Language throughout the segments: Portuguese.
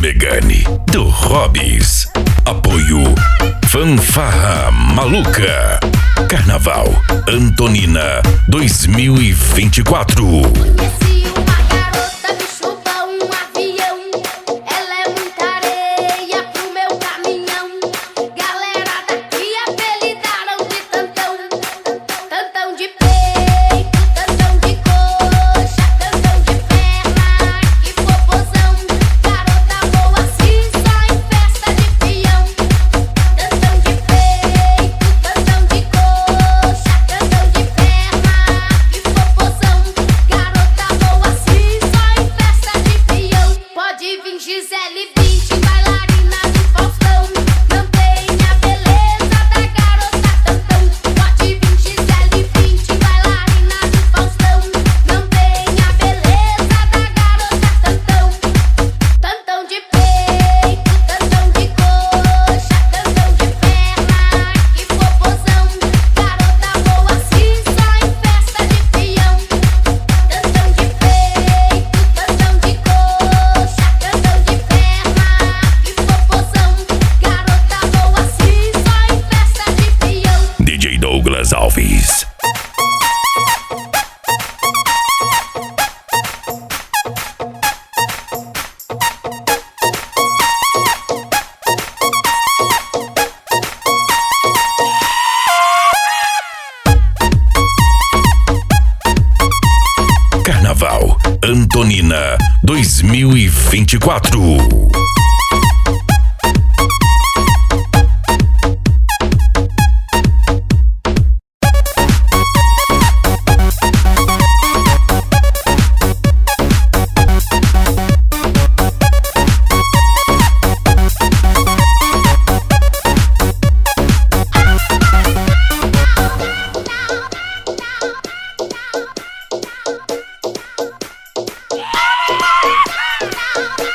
Megane, do Hobbs. Apoio Fanfarra Maluca. Carnaval Antonina 2024. Conheci uma garota, me chupa um avião. Ela é muita areia pro meu caminhão. Galera daqui apelidaram de tantão. Tantão de peito, tantão de coxa, tantão de perna, que popozão. Garota boa assim, só em festa de peão. Tantão de peito, tantão de coxa, tantão de perna, que popozão. Garota boa assim, só em festa de peão. Pode vir Gisele Bündchen, bailarina do Faustão. Não tem a beleza da garota tantão. Pode vir Gisele Bündchen, bailarina do Faustão. Não tem a beleza da garota tantão. Tantão de peito, tantão de coxa, tantão de perna, que popozão. Garota boa assim, só em festa de peão. Tantão de peito, tantão de coxa, tantão de perna, que popozão. Garota boa assim, só em festa de peão. DJ Douglas Alves. Carnaval Antonina 2024.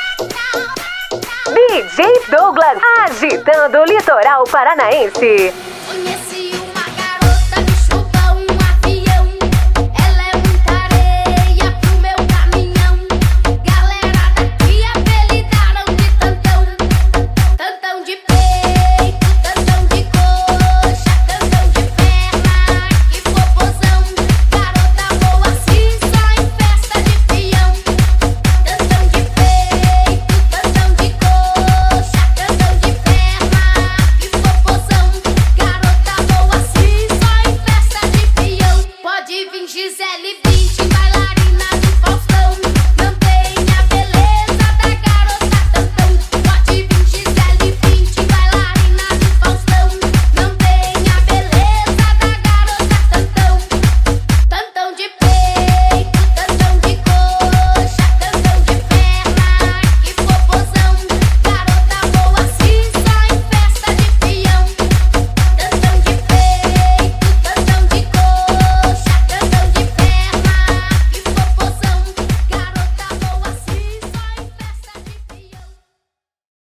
DJ Douglas, agitando o litoral paranaense.